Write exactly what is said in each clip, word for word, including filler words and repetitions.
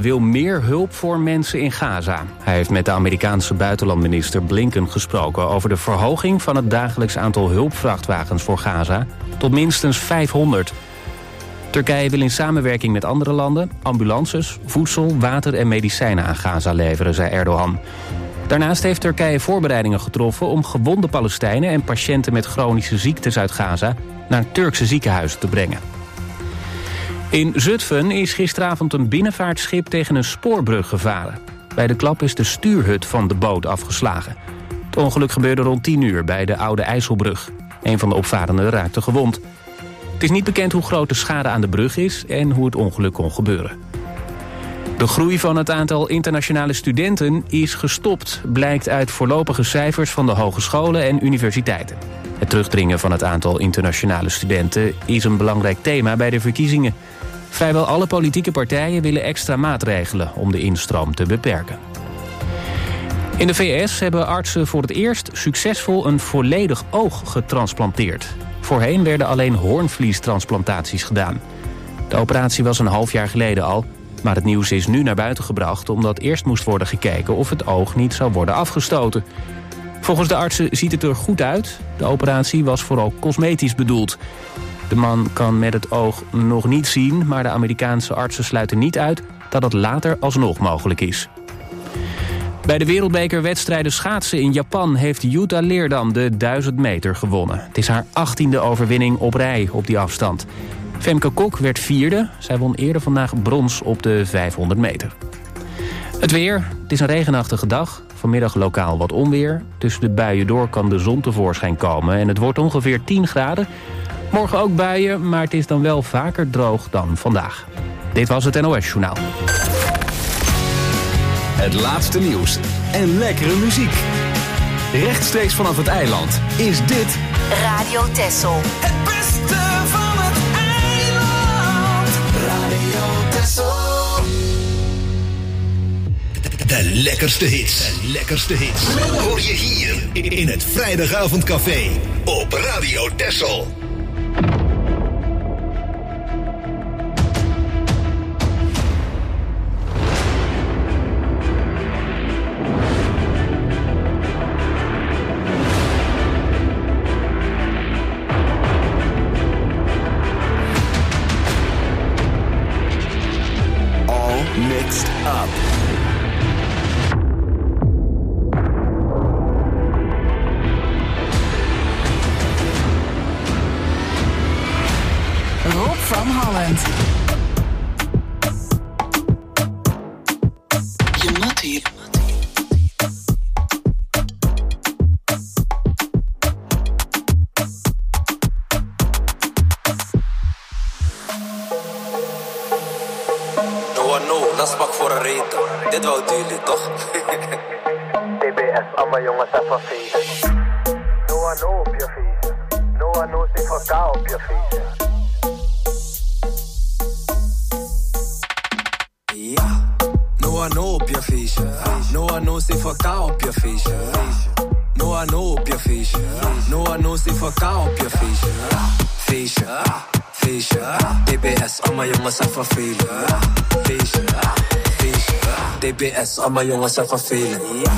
Erdogan wil meer hulp voor mensen in Gaza. Hij heeft met de Amerikaanse buitenlandminister Blinken gesproken over de verhoging van het dagelijks aantal hulpvrachtwagens voor Gaza tot minstens vijfhonderd. Turkije wil in samenwerking met andere landen ambulances, voedsel, water en medicijnen aan Gaza leveren, zei Erdogan. Daarnaast heeft Turkije voorbereidingen getroffen om gewonde Palestijnen en patiënten met chronische ziektes uit Gaza naar Turkse ziekenhuizen te brengen. In Zutphen is gisteravond een binnenvaartschip tegen een spoorbrug gevaren. Bij de klap is de stuurhut van de boot afgeslagen. Het ongeluk gebeurde rond tien uur bij de Oude IJsselbrug. Een van de opvarenden raakte gewond. Het is niet bekend hoe groot de schade aan de brug is en hoe het ongeluk kon gebeuren. De groei van het aantal internationale studenten is gestopt, blijkt uit voorlopige cijfers van de hogescholen en universiteiten. Het terugdringen van het aantal internationale studenten is een belangrijk thema bij de verkiezingen. Vrijwel alle politieke partijen willen extra maatregelen om de instroom te beperken. In de V S hebben artsen voor het eerst succesvol een volledig oog getransplanteerd. Voorheen werden alleen hoornvliestransplantaties gedaan. De operatie was een half jaar geleden al, maar het nieuws is nu naar buiten gebracht omdat eerst moest worden gekeken of het oog niet zou worden afgestoten. Volgens de artsen ziet het er goed uit. De operatie was vooral cosmetisch bedoeld. De man kan met het oog nog niet zien, maar de Amerikaanse artsen sluiten niet uit dat het later alsnog mogelijk is. Bij de wereldbekerwedstrijden schaatsen in Japan heeft Jutta Leerdam de duizend meter gewonnen. Het is haar achttiende overwinning op rij op die afstand. Femke Kok werd vierde. Zij won eerder vandaag brons op de vijfhonderd meter. Het weer. Het is een regenachtige dag. Vanmiddag lokaal wat onweer. Tussen de buien door kan de zon tevoorschijn komen en het wordt ongeveer tien graden. Morgen ook buien, maar het is dan wel vaker droog dan vandaag. Dit was het N O S-journaal. Het laatste nieuws en lekkere muziek. Rechtstreeks vanaf het eiland is dit Radio Texel. Het beste van het eiland. Radio Texel. De lekkerste hits. De lekkerste hits. Hoor je hier in het Vrijdagavondcafé op Radio Texel. All mixed up. Rob van Holland. Je moet hier. No one know, dat is pak voor een reden. Dit wou jullie toch? T B S, allemaal jongens even feesten. No one know op je feesten. No one knows ik voor kou op je feesten. Ja, no one know op je feestje. No one knows if voor kou op je feestje. No one know op je feestje. No one knows if voor kou op je feestje. Feestje, feestje. T B S, allemaal jongens even feesten. Feestje, feestje. T B S, allemaal jongens even feesten. Ja.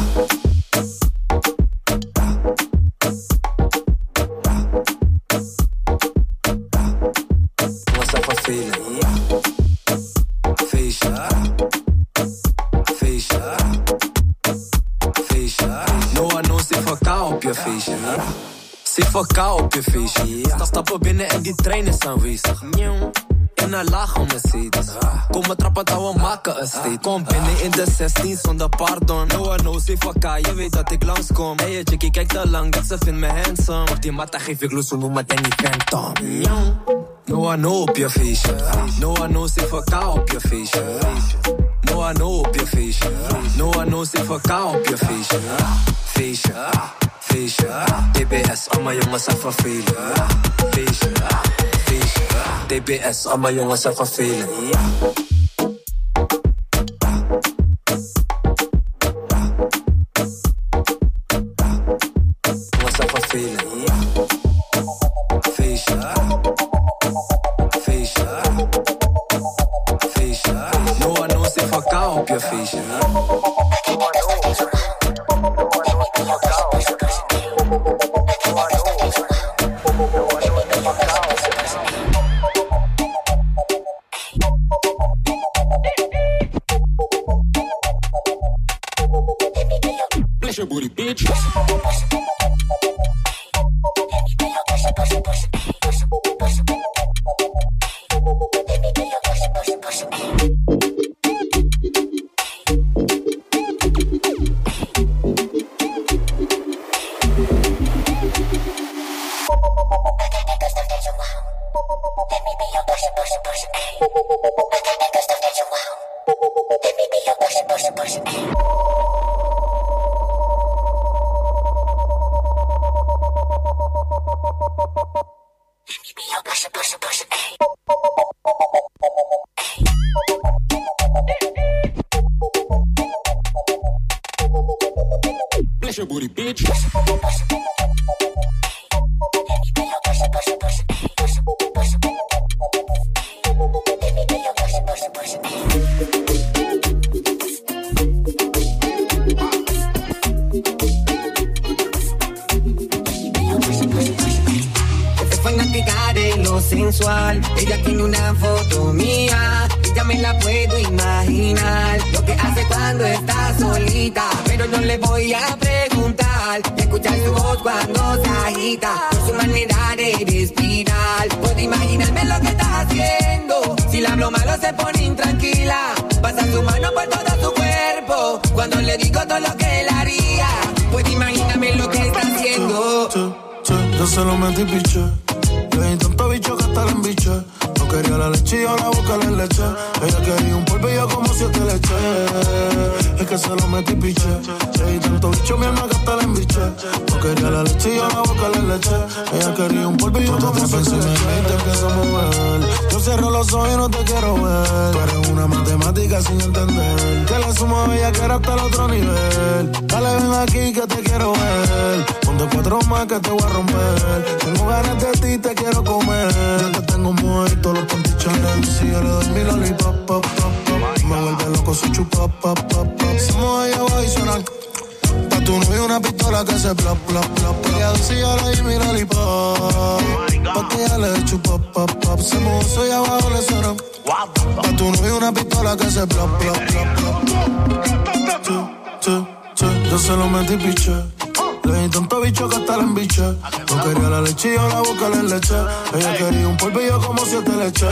Jongens even feesten. Ja. Feestje, feestje, feestje. No one knows if voor kou op je feestje. Zit voor kou op je feestje. Sta stappen binnen en die trein is aanwezig. In een laag om Mercedes. Kom maar trappen dat we maken een state. Kom binnen in de zestien zonder pardon. No one knows if voor kou, je weet dat ik langskom. Hey, je chickie kijkt te lang, dat ze vindt me handsome. Op die matta geef ik los, noem me Danny Phantom. No one know op je feestje. No one knows if voor kou op je feestje. No one know op je feestje. No one knows if voor kou op je feestje. Feestje, feestje. T B S, allemaal jongens even feesten. Feestje, feestje. T B S, allemaal jongens even feesten. Jongens even feesten. Feestje, feestje, feestje. No one knows if I kou op je feestje. Bless your booty, bitch. Bless your booty, bitch. Sensual, ella tiene una foto mía y ya me la puedo imaginar lo que hace cuando está solita, pero no le voy a preguntar, escuchar su voz cuando se agita, por su manera de respirar, puedo imaginarme lo que está haciendo, si le hablo malo se pone intranquila, pasa su mano por todo su cuerpo, cuando le digo todo lo que él haría, puedo imaginarme lo que está haciendo. Che, che, yo se lo metí piche. Le di tanto bicho que hasta la embiché. No quería la leche y ahora busca la leche. Ella quería un polvillo como siete leche. Es que se lo metí piche. Le di tanto bicho mi alma que hasta la embiché. No quería la leche y ahora busca la leche. Ella quería un polvillo como siete leche. Te empiezo a mover. Yo cierro los ojos y no te quiero ver. Tú eres una matemática sin entender. Que le sumo a ella que era hasta el otro nivel. Dale ven aquí que te quiero ver. Ponte cuatro más que te voy a romper. Tengo ganas de ti, te quiero comer. Yo te tengo muerto, los pantichones. Si yo le doy mi lollipop, pop, pop, pop. Me vuelve loco su chupa, pop, pop, pop. Somos ella adicional. Pa' tu novio una pistola que se plop, plop, plop. Ella dice yo le doy mi lollipop. Pa' que ella le chupa, pop, pop. Se mozo y abajo le suena. Pa' tu novio una pistola que se plop, plop, plop, plop. Che, che, che, yo se lo metí piche. Le di tanto bicho que hasta la embiché. No quería la leche y ahora busca la leche. Ella quería un polvillo como siete leche.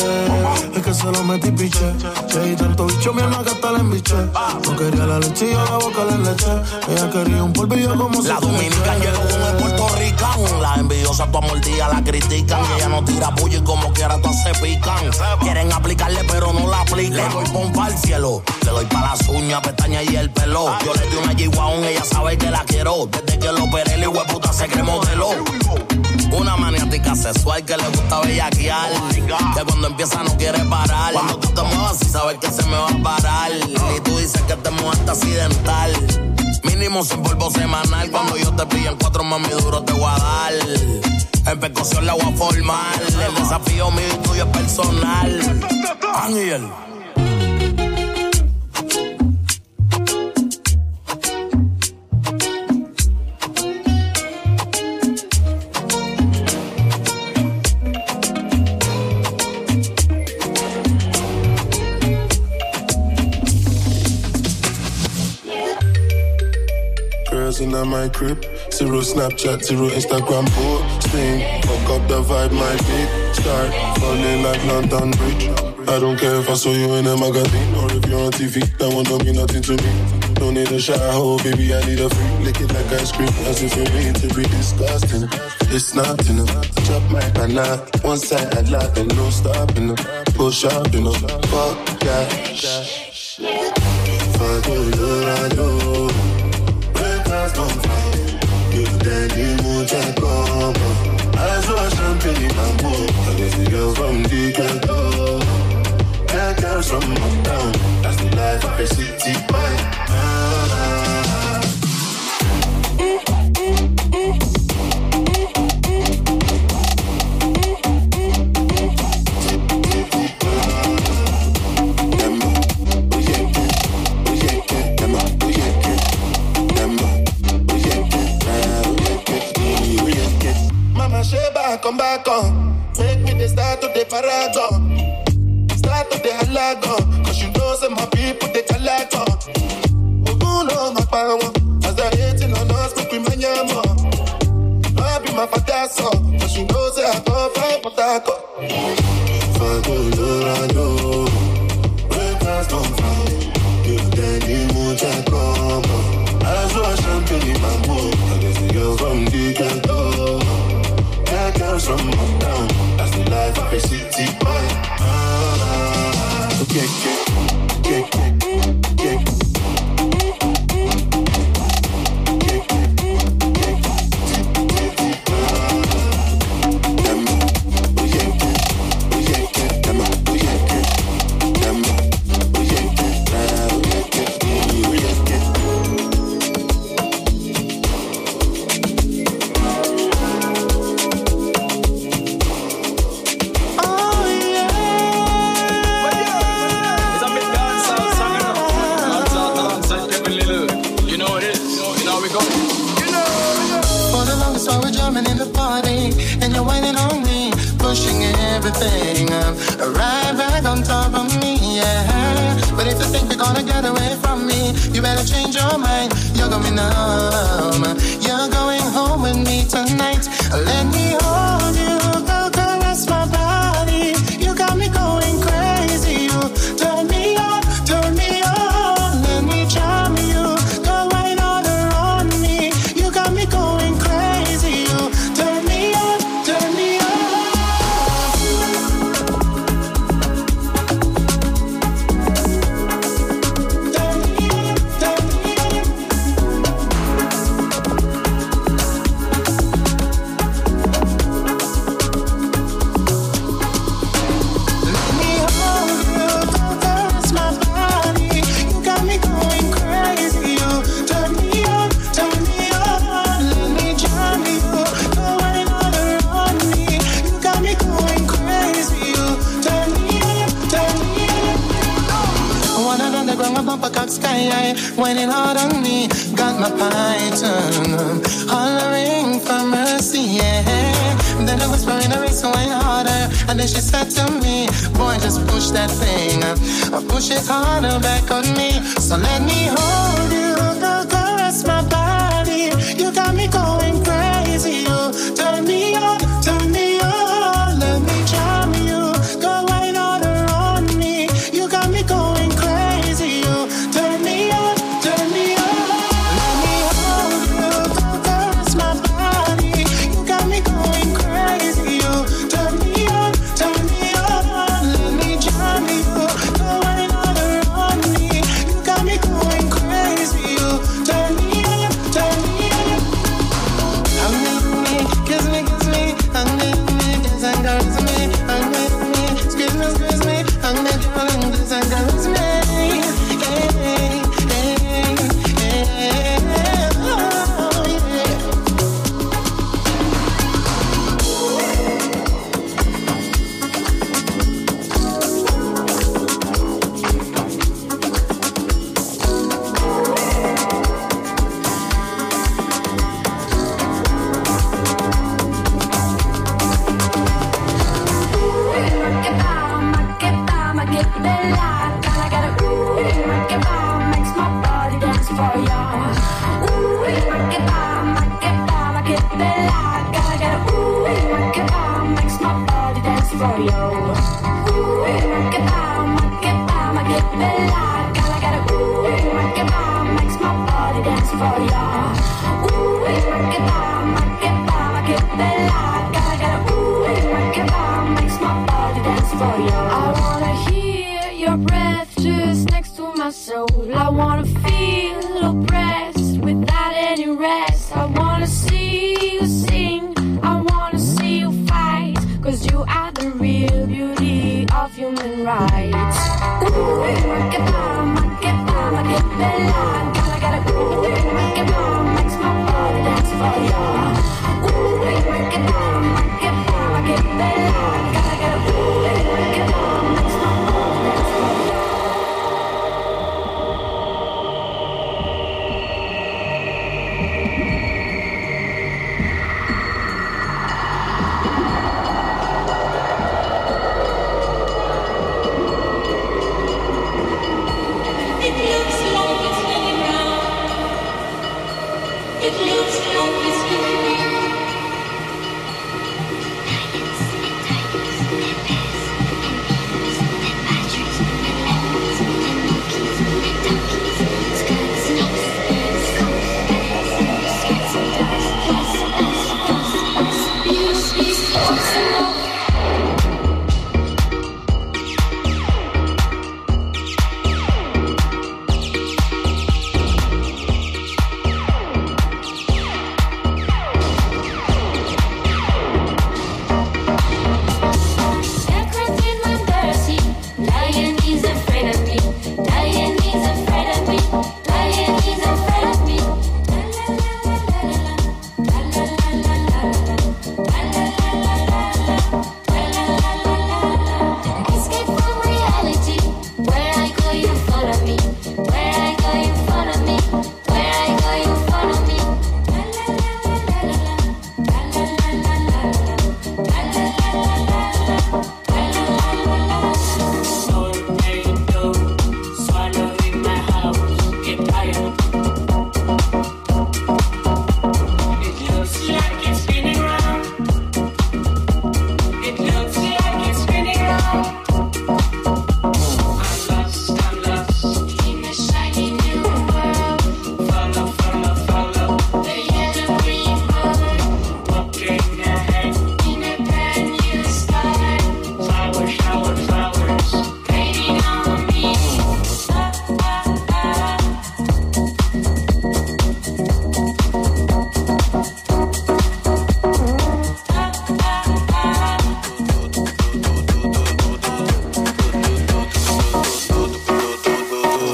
Es que se lo metí piche. Le di tanto bicho mi alma que hasta la embiché. No quería la leche y ahora busca la leche. Ella quería un polvillo como siete leche. La dominicana llegó con el puertorricano. Las envidiosas todas mordidas la critican. Ella no tira puño y como quiera todas se pican. Quieren aplicarle pero no la aplican. Le doy pompa al cielo. Le doy pa' las uñas, pestañas y el pelo. Yo le di una G-Wagon, ella sabe que la quiero. Desde que lo operé, el hueputa se cree modelo. Una maniática sexual que le gusta bellaquear. Que cuando empieza no quiere parar. Cuando tú te muevas y sabes que se me va a parar. Y tú dices que te mueves accidental. Mínimo sin polvo semanal. Cuando yo te pillo en cuatro mami duro te voy a dar. En percusión la voy a formar. El desafío mío y tuyo es personal. Ángel. In my crib, zero Snapchat, zero Instagram posting. Fuck up the vibe, my big start falling like London Bridge. I don't care if I saw you in a magazine or if you're on T V. That one don't mean nothing to me. Don't need a shower, oh baby, I need a free. Lick it like ice cream, as if for me to be disgusting. It's not enough. Chop my banana, one side I like and no stopping. Push up, you know. Fuck that. Fuck you, I do. You daddy mucha copa. I saw champagne in my book. I guess the girl from the ghetto. That girl from uptown. That's the life of a city boy. Ah. come back on. Make me the start of the paragon. Start of the halagon. Cause you know some my people they calagon. Oh no, my power. As they're hating on us, make me manyamo. I be my father's son. Cause you know say I go fight for that. If I go, I know. Where cars come from? You tell me mucha como. I saw champagne in my mood. I guess the girl from the ghetto. That girl's from uptown. That's the life of a city boy. Ah, okay, okay, okay, okay. Everything um, right back on top of me, yeah. But if you think you're gonna get away from me, you better change your mind. You're going home. You're going home with me tonight. Let me hold you, go caress my body. You got me going crazy. You turn me on, turn me on. Let me charm you, go right on around me. You got me going crazy. You turn me on, turn me on. Sky whining hard on me, got my python hollering for mercy, yeah. Then I whisper in a race going harder, and then she said to me, boy, just push that thing, or push it harder back on me. So let me hold you, go caress my body. You got me going crazy. You turn me on, turn me on. Let me charm you, go right on around me. You got me going crazy. You turn me on, turn me on. Let me hold you, go caress my body. You got me going crazy. You turn me on, turn me on. Let me charm you, go right on around me. You got me going crazy. You turn me on, turn me on. Hug me, kiss me, kiss me, hug me, kiss and caress me, hug me, squeeze me, squeeze me, hug me, darling, kiss and caress me.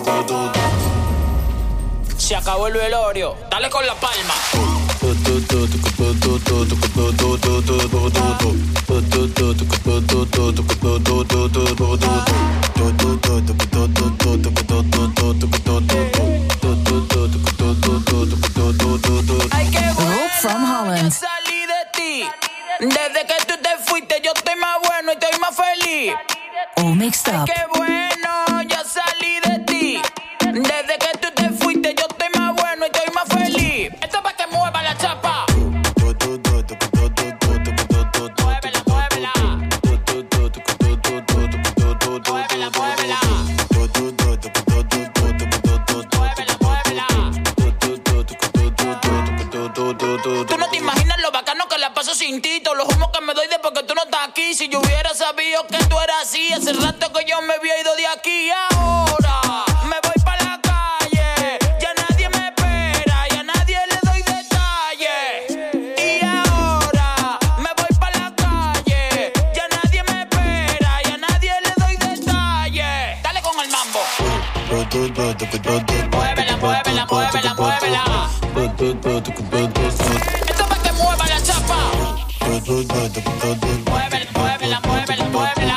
Se acabó el velorio, dale con la palma. Ay, qué bueno, from Holland. Salí de ti. Desde que tú te fuiste, yo estoy más bueno y estoy más feliz. All mixed up. Ay, qué bueno, yo salí de ti. Desde que tú te fuiste, yo estoy más bueno y estoy más feliz. Esto es para que mueva la chapa. Muévela, muévela. Muévela, muévela. Muévela, muévela. Tú no te imaginas lo bacano que la paso sin ti. Todos los humos que me doy después que tú no estás aquí. Si yo hubiera sabido que tú eras así, hace rato que yo me había ido de aquí. Ahora me voy para la calle, ya nadie me espera, ya nadie le doy detalles. Y ahora me voy para la calle, ya nadie me espera, ya nadie le doy detalles. Dale con el mambo. Muévela, muévela, muévela, muévela. Esto para que mueva la chapa. Muévela, muévela, muévela, muévela.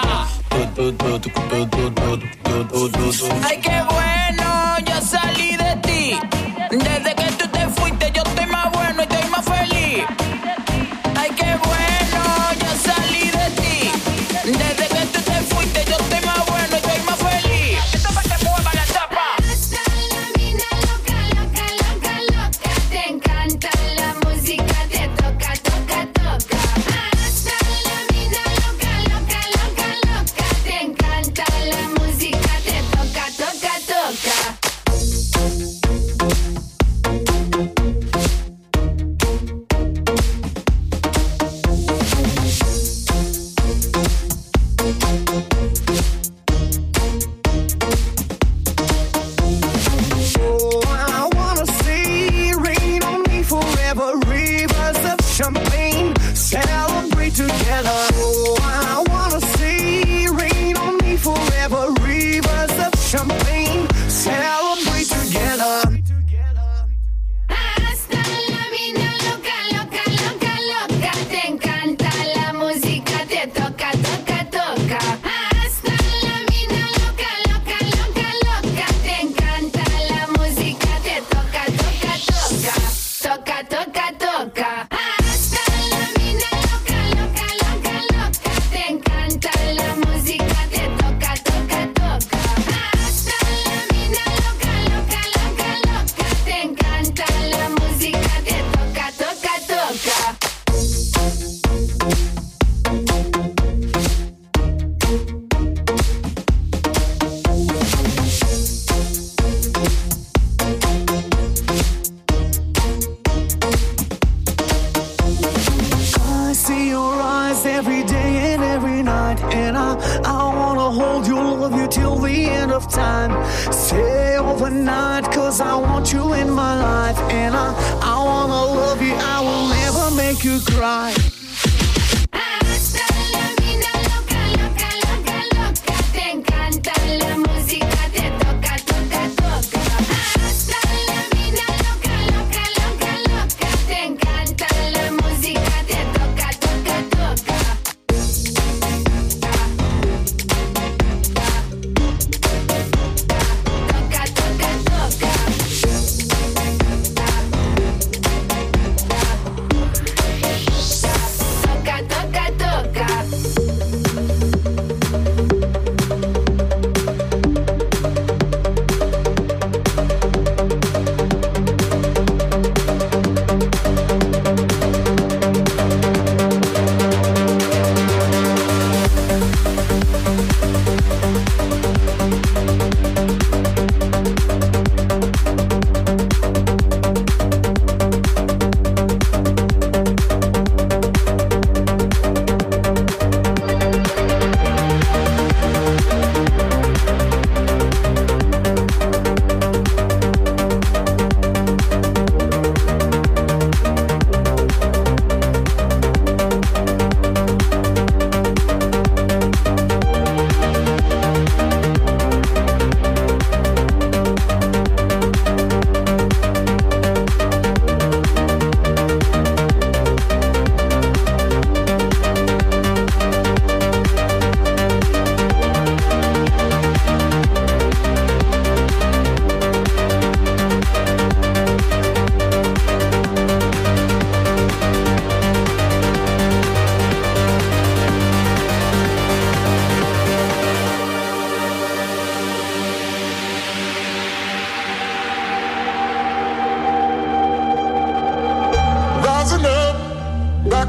Ay, qué bueno, yo salí de ti. Desde que tú te fuiste, yo estoy más bueno y estoy más feliz. Ay, qué bueno, yo salí de ti. Desde que tú te fuiste, yo estoy más bueno y estoy más feliz. Esto para que mueva la chapa. Te encanta la música, te toca, toca, toca. Hasta la vida loca, loca, loca, loca. Te encanta la música, te toca, toca, toca. Oh, I wanna see rain on me forever, rivers of champagne, celebrate together. Oh, I wanna see rain on me forever, rivers of champagne, celebrate together. Hasta la vida loca, loca, loca, loca. Te encanta la música, te toca, toca, toca. Hasta la vida loca, loca, loca, loca. Te encanta la música, te toca, toca, toca. Toca, toca, toca. Hasta la vida loca, loca, loca, loca. Te encanta la música, te toca, toca, toca. Hasta la vida loca, loca, loca, loca. Te encanta la música, te toca, toca, toca. I see your eyes every day and every night, and I, I wanna hold you, love you till the end of time. Stay overnight, cause I want you in my life, and I, I wanna love you, I will never make you cry. Hasta la vida loca, loca, loca, loca. Te encanta la música, te toca, toca, toca. Hasta la vida loca, loca, loca, loca. Te encanta la música, te toca, toca, toca. Toca, toca, toca.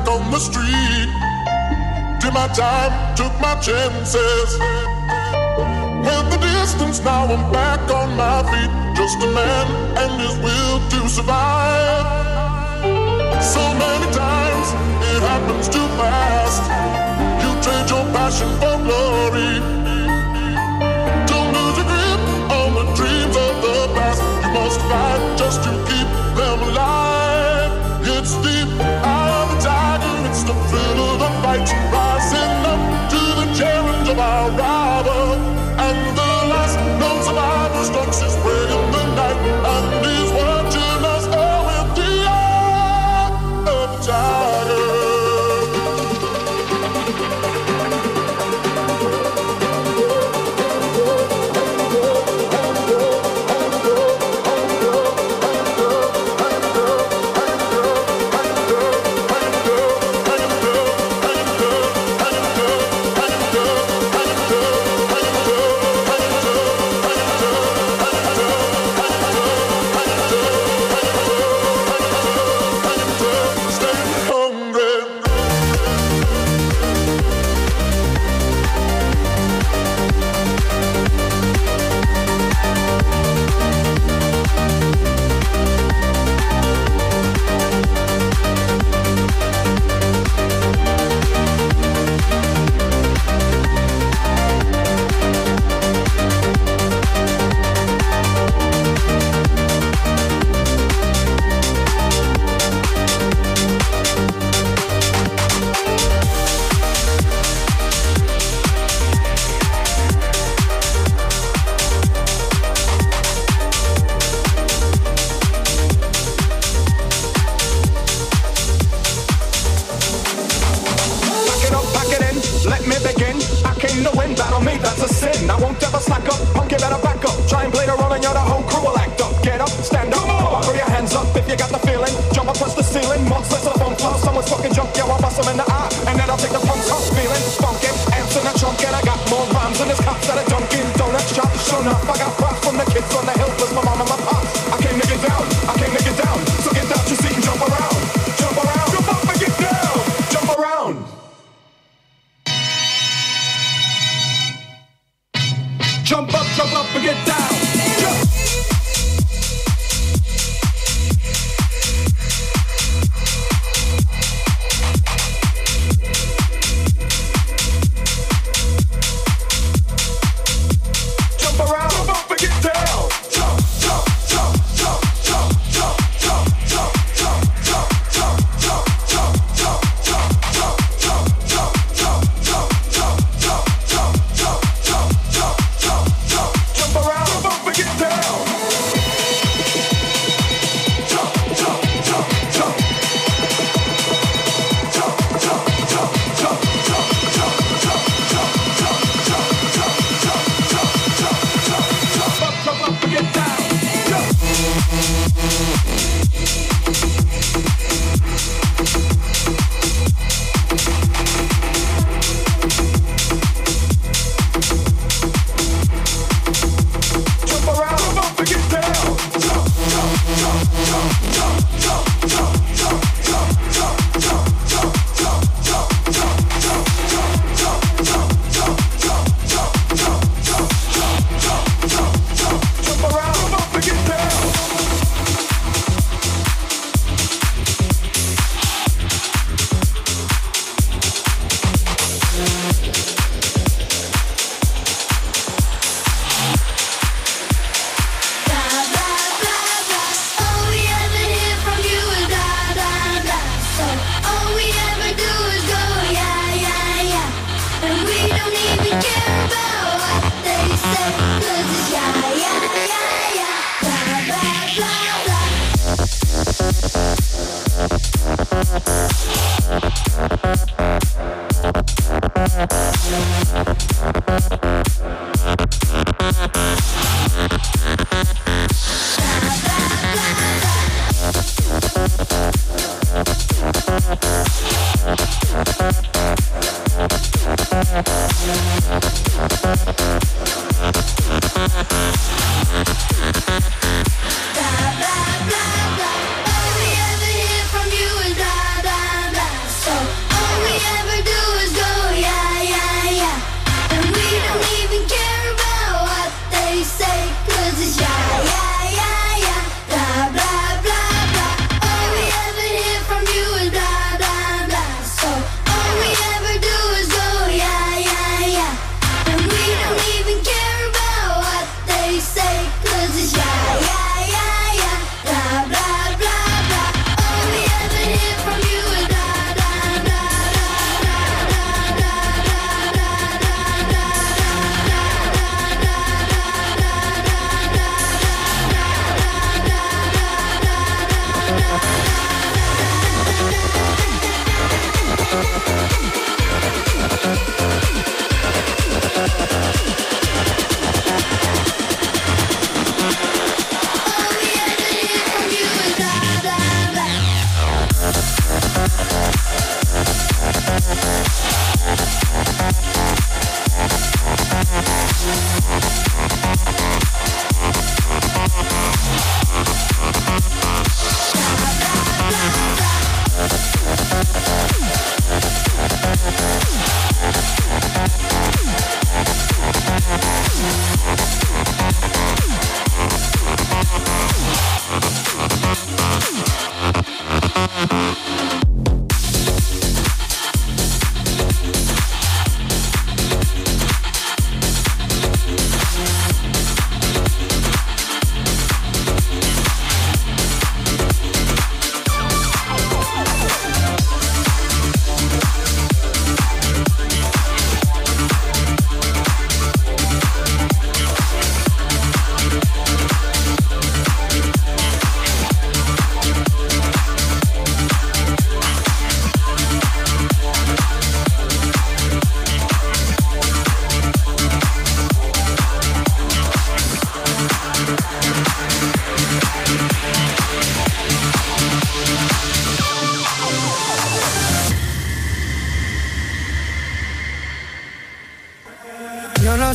on the street. Did my time, took my chances. Went the distance, now I'm back on my feet. Just a man and his will to survive. So many times it happens too fast. You trade your passion for glory. Don't lose your grip on the dreams of the past. You must fight just to keep them alive. It's the eye of the tiger, it's the thrill of the fight. Rising up to the challenge of our rival. And the last known survivor stalks his prey in the night. And he's watching us all with the eye of the tiger.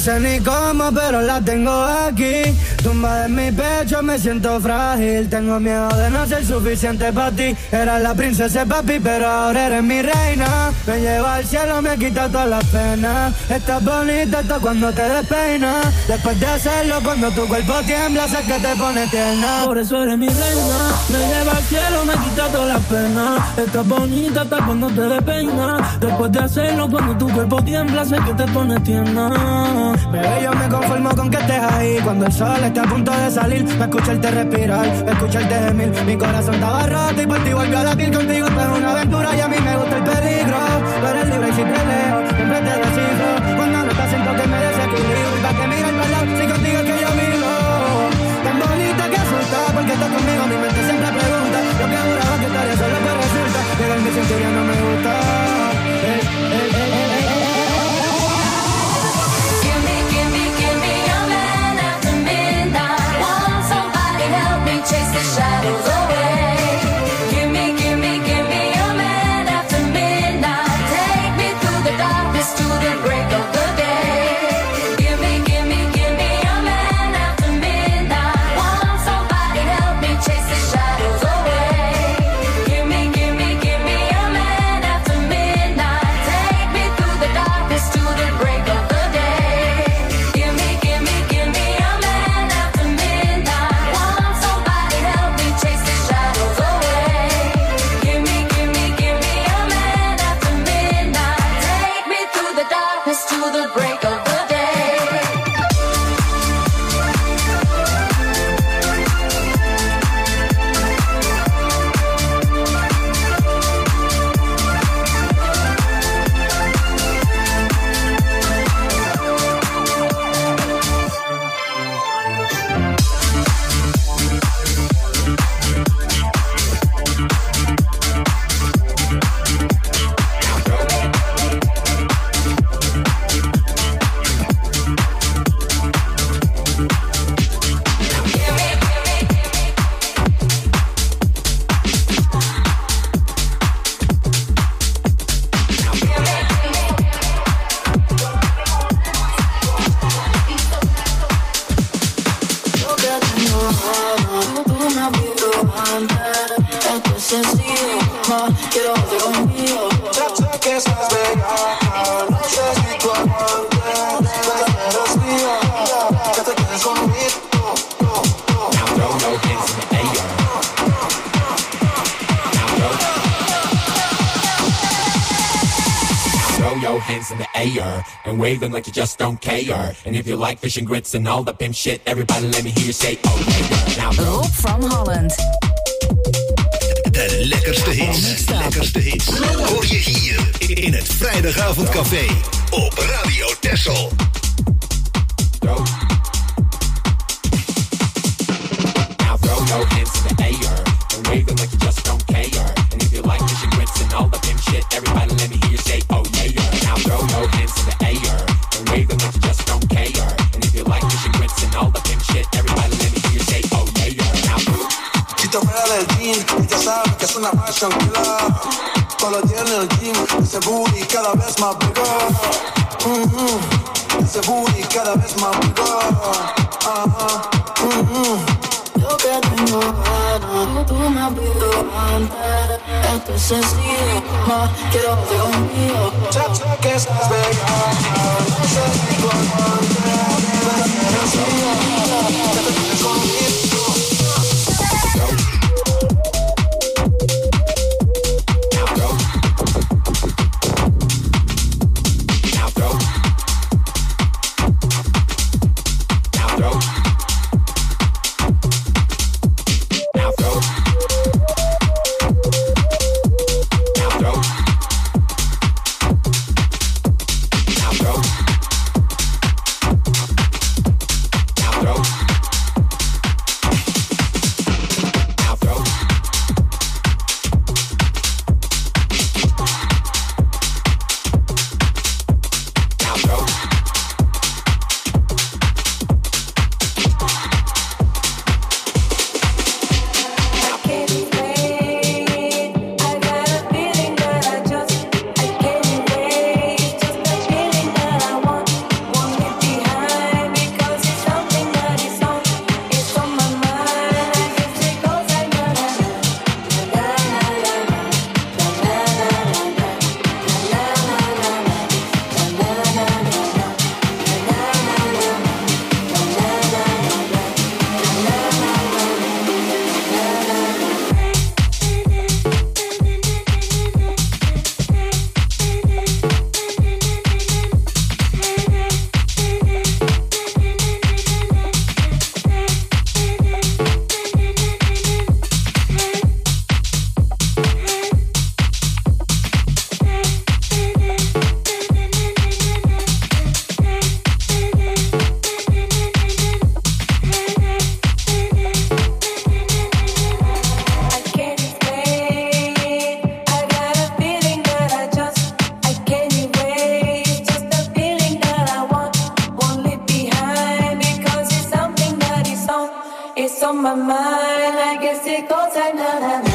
sé ni cómo, pero la tengo aquí. Tumba en mi pecho, me siento frágil. Tengo miedo de no ser suficiente para ti. Eras la princesa papi, pero ahora eres mi reina. Me lleva al cielo, me quita todas las penas. Estás bonita hasta cuando te despeinas. Después de hacerlo, cuando tu cuerpo tiembla, sé que te pone tierna. Por eso eres mi reina. Me lleva al cielo, me quita todas las penas. Estás bonita hasta cuando te despeinas. Después de hacerlo, cuando tu cuerpo tiembla, sé que te pone tierna. Bebé, yo me conformo con que estés ahí. Cuando el sol esté a punto de salir, me escucharte respirar, me escucharte gemir. Mi corazón estaba roto y por ti volvió a latir. Contigo esto es una aventura y a mí me gusta el peligro. Tú eres libre y si te leo, siempre te descifro. Cuando no estás siento que me desequilibro. Y pa' que mira el balón, si contigo es que yo vivo. Tan bonita que asusta, porque estás conmigo, mi mente siempre pregunta. Lo que juraba que estaría solo pues resulta. Pero en mi cinturón no me gusta. Eh, eh, eh, eh, eh. Chase the shadows away. Give me, give me, give me a man after midnight. Take me through the darkness to the break of the day. Give me, give me, give me a man after midnight. Want somebody help me chase the shadows away. Give me, give me, give me a man after midnight. Take me through the darkness to the break of the day. Give me, give me, give me a man after midnight. Want somebody help me chase the shadows away. Give me, give me, give me a man after midnight. Take me through the darkness to the break of the day. And wave them like you just don't care. And if you like fish and grits and all the pimp shit, everybody let me hear you say oh yeah. Now Rob from Holland. De lekkerste hits, lekkerste hits. Hoor je hier in het Vrijdagavondcafé op Radio Texel. Now throw your hands in the air and wave them like you just don't care. And if you like fish and grits and all the pimp shit, everybody let me hear you say oh yeah. Now throw your hands in the air and wave them like you just don't care. And if you like fish and grits and all the pimp shit, everybody let me hear you say oh yeah. Now Chito fuera del jean, ya sabes que es una fashion killer. Todo lo tiene el gym, ese booty cada vez más bigger. Mm-hmm. Ese booty cada vez más bigger. Uh-huh. Mm-hmm. Yo que tengo ganas, tú me has visto antes. Esto es sencillo, más quiero que conmigo. Ya sé que estás bella, no sé si tú aguantes. Pero sencillo, ya te tienes conmigo. Now throw. It's on my mind. I guess it goes like na na na.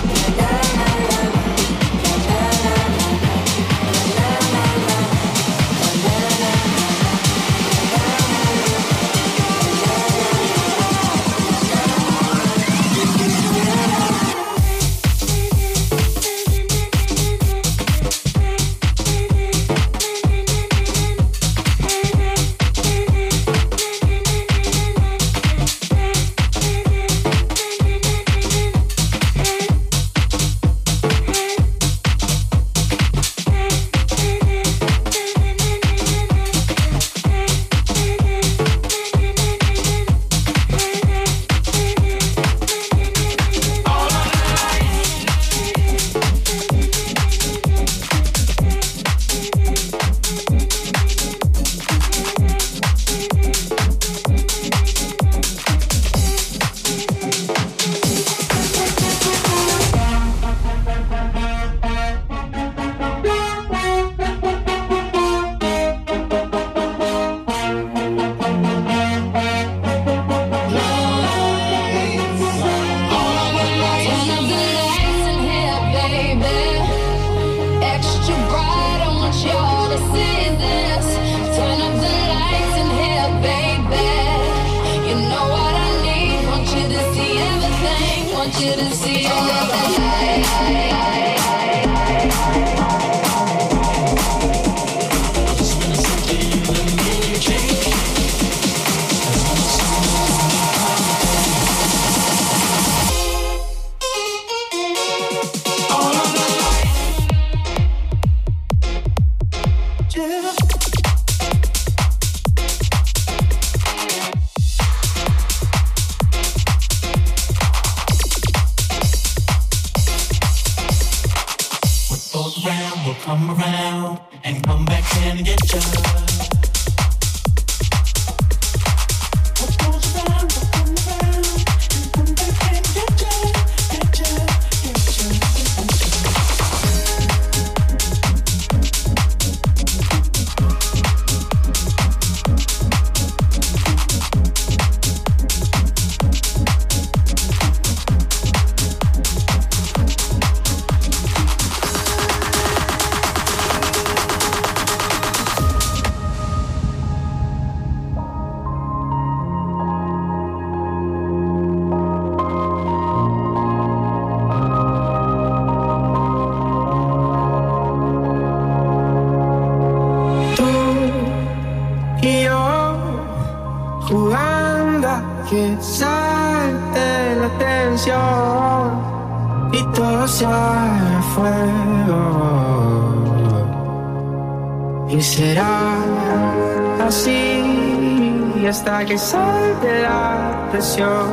Que salte la presión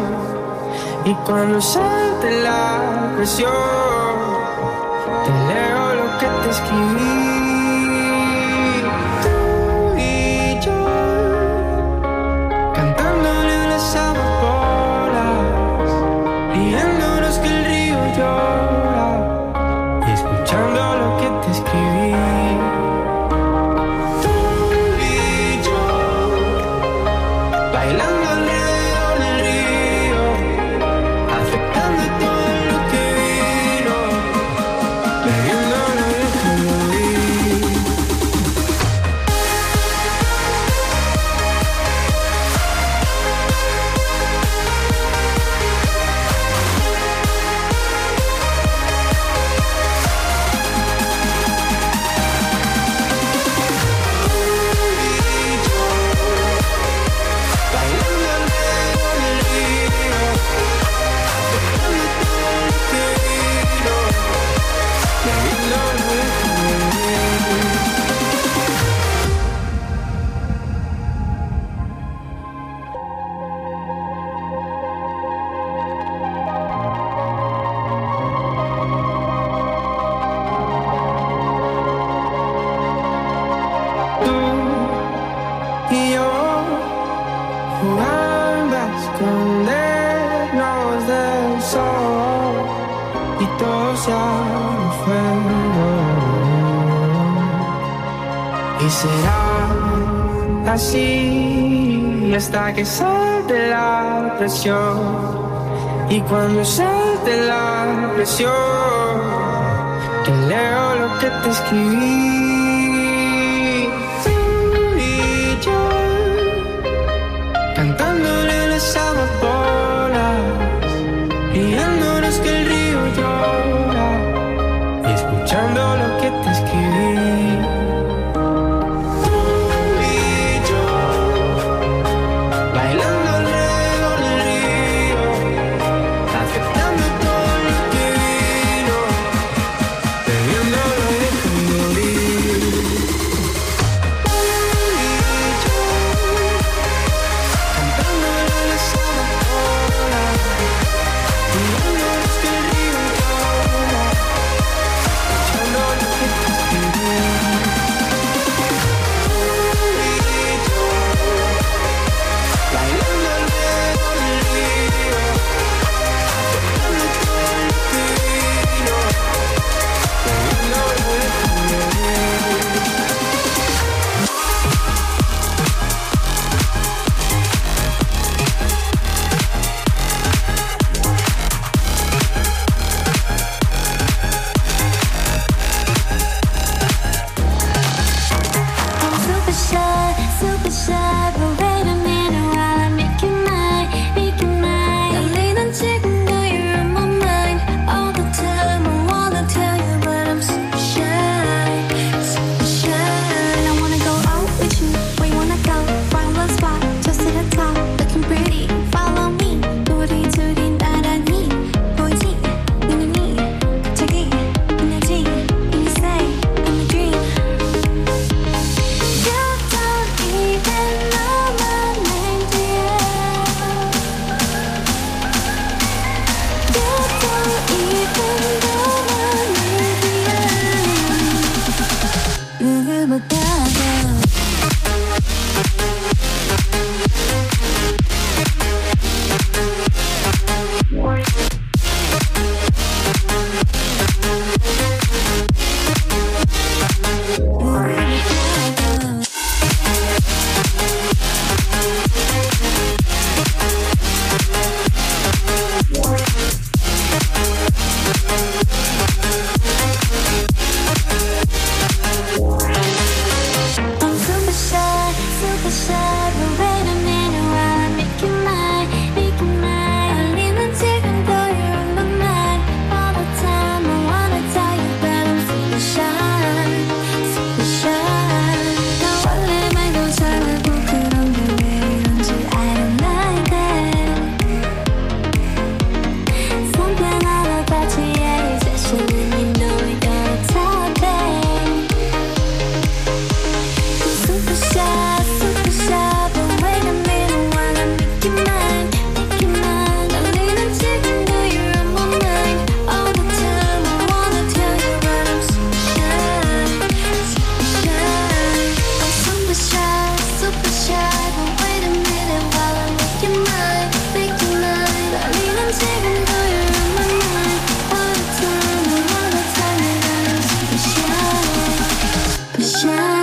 y cuando salte la presión te leo lo que te escribí. Tú y yo cantándole las amapolas, riéndonos que el río llora y escuchando lo que te escribí. Bailando alrededor del río, aceptando todo lo que vino, bebiendo lo que yo vi. Y será así hasta que salga salte la presión. Y cuando salte la presión, te leo lo que te escribí. Tú y yo, cantándole las amapolas, riéndonos que el río llora, y escuchando lo que te escribí. Tú y yo, bailando alrededor del río, aceptando todo lo que vino, bebiéndolo y dejando ir. Tú y yo, cantándole las amapolas, riéndonos que el río llora, escuchando lo que te escribí. Tú y yo, bailando alrededor del río, aceptando todo lo que vino, bebiéndolo y dejando ir. I'm super shy, super shy, but wait a minute while I make you mine, make you mine. 떨리는 지금도 you're on my mind all the time. I wanna tell you, but I'm super shy, super shy. I wanna go out with you. Where you wanna go? Find one spot, just to the top, looking pretty. Follow me. 우리 둘이 나란히 보이지? 눈이 갑자기 빛나지? And you say I'm a dream. You don't even know my name, dear. You don't even know my name, dear. 누구보다도 I'm super shy, super shy, but wait a minute while I make you mine, make you mine. 떨리는 지금도 you're on my mind all the time. I wanna tell you, but I'm super shy, super shy. 나 원래 말도 잘하고 그런 게 왜 이런지 I don't like it. Something all about you, yeah, is actually you know we gotta talk it. Super shy, super shy, but wait a minute while I make you mine, make you mine. 떨리는 지금도 you're on my mind all the time. I wanna tell you, but I'm super shy, super shy. I'm super shy, super shy, but wait a minute while I make you mine, make you mine. 떨리는 지금도 you're on my mind all the time. I wanna tell you, but I'm super shy, super shy.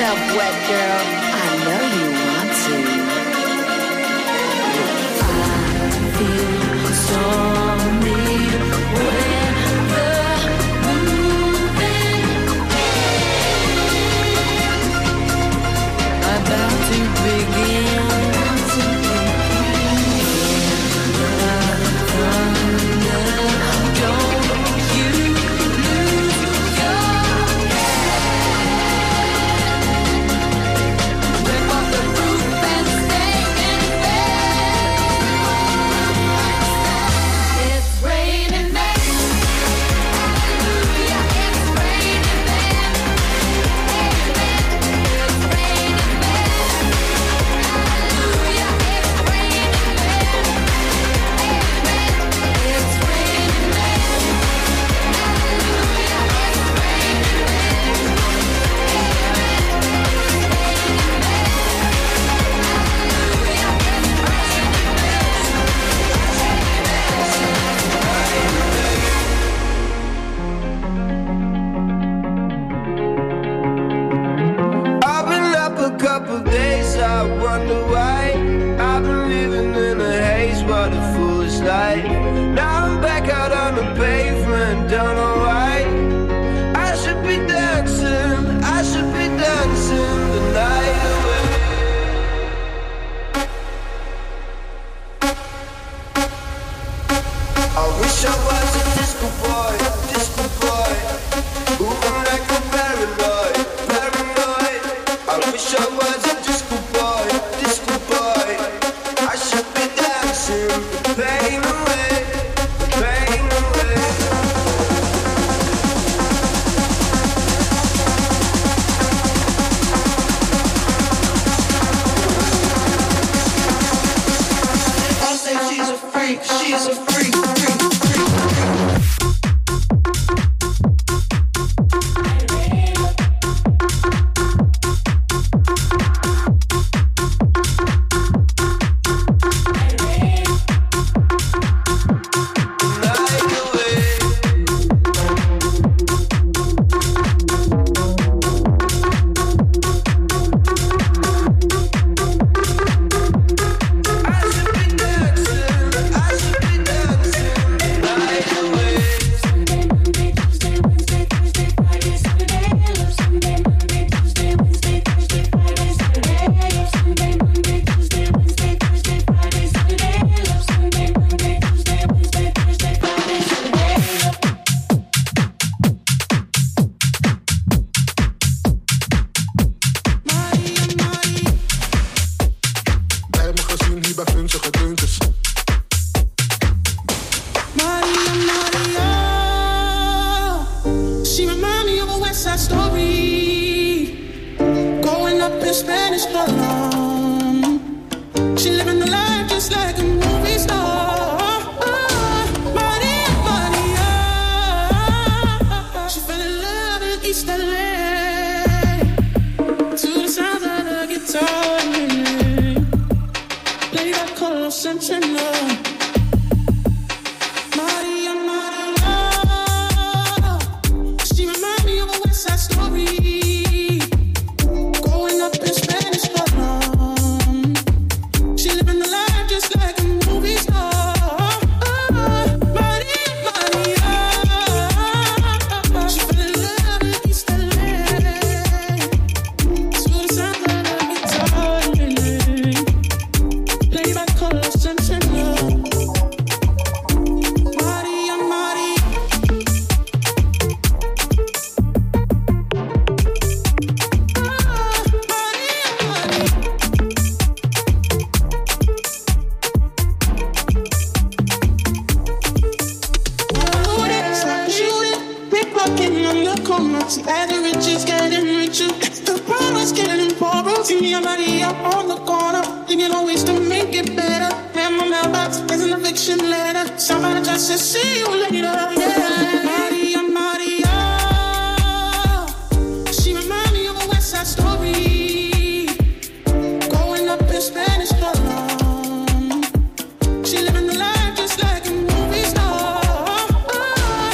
yourself wet, girl. I know you want to. I feel stormy when the moving about to begin.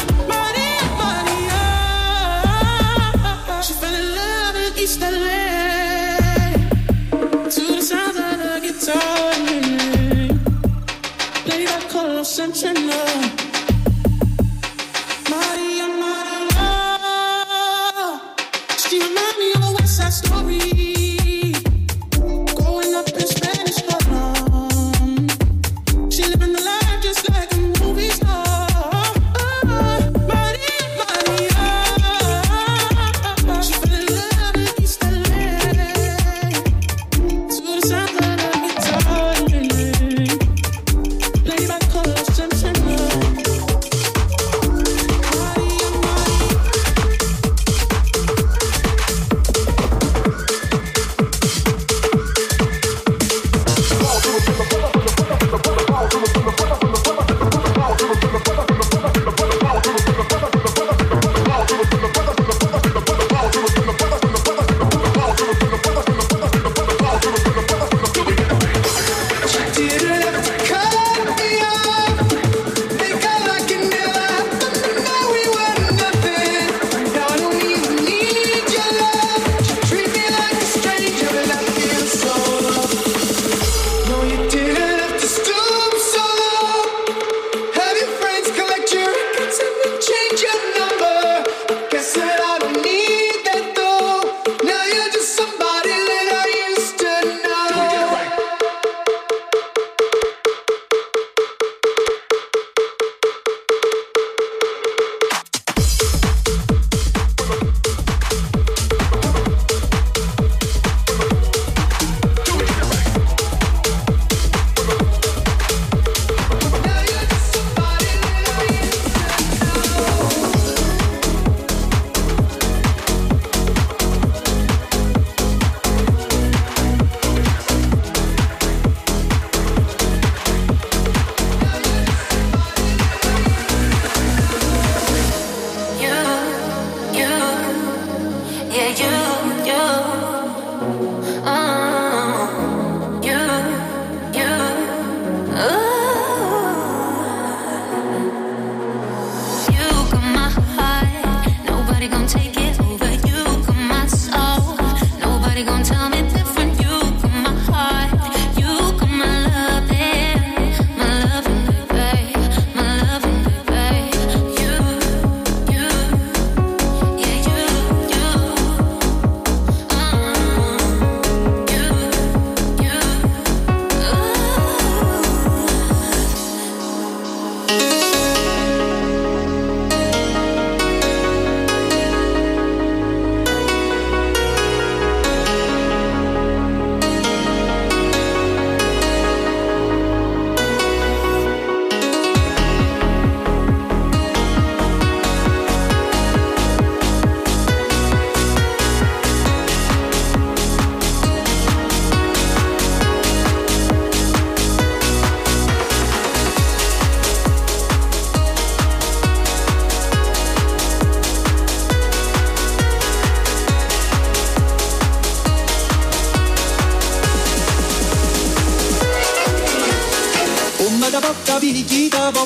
East L A.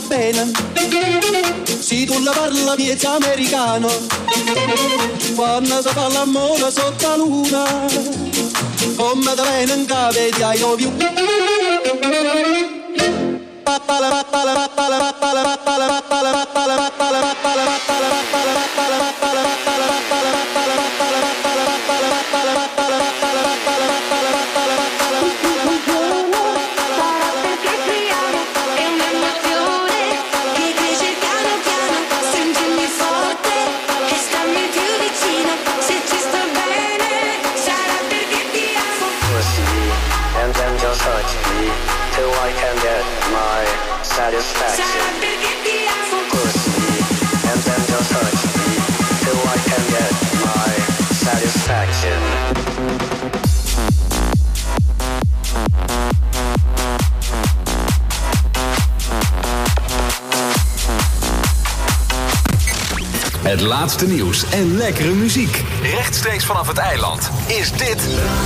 bene. Se tu la parla miezza americano, quando si fa l'amore sotto la luna, come da bene in cave di I love you. Satisfaction. Push me and then just touch me till I can get my satisfaction. Het laatste nieuws en lekkere muziek. Rechtstreeks vanaf het eiland is dit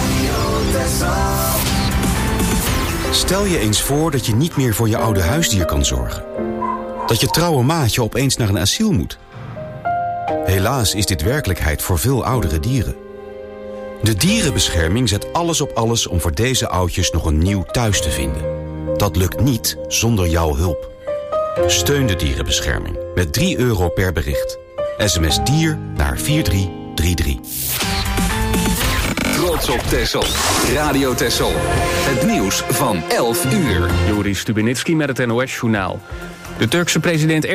Stel je eens voor dat je niet meer voor je oude huisdier kan zorgen. Dat je trouwe maatje opeens naar een asiel moet. Helaas is dit werkelijkheid voor veel oudere dieren. De dierenbescherming zet alles op alles om voor deze oudjes nog een nieuw thuis te vinden. Dat lukt niet zonder jouw hulp. Steun de dierenbescherming met drie euro per bericht. S M S dier naar vier drie drie drie. Trots op Texel. Radio Texel. Het nieuws van elf uur. Joris Stubenitski met het N O S-journaal. De Turkse president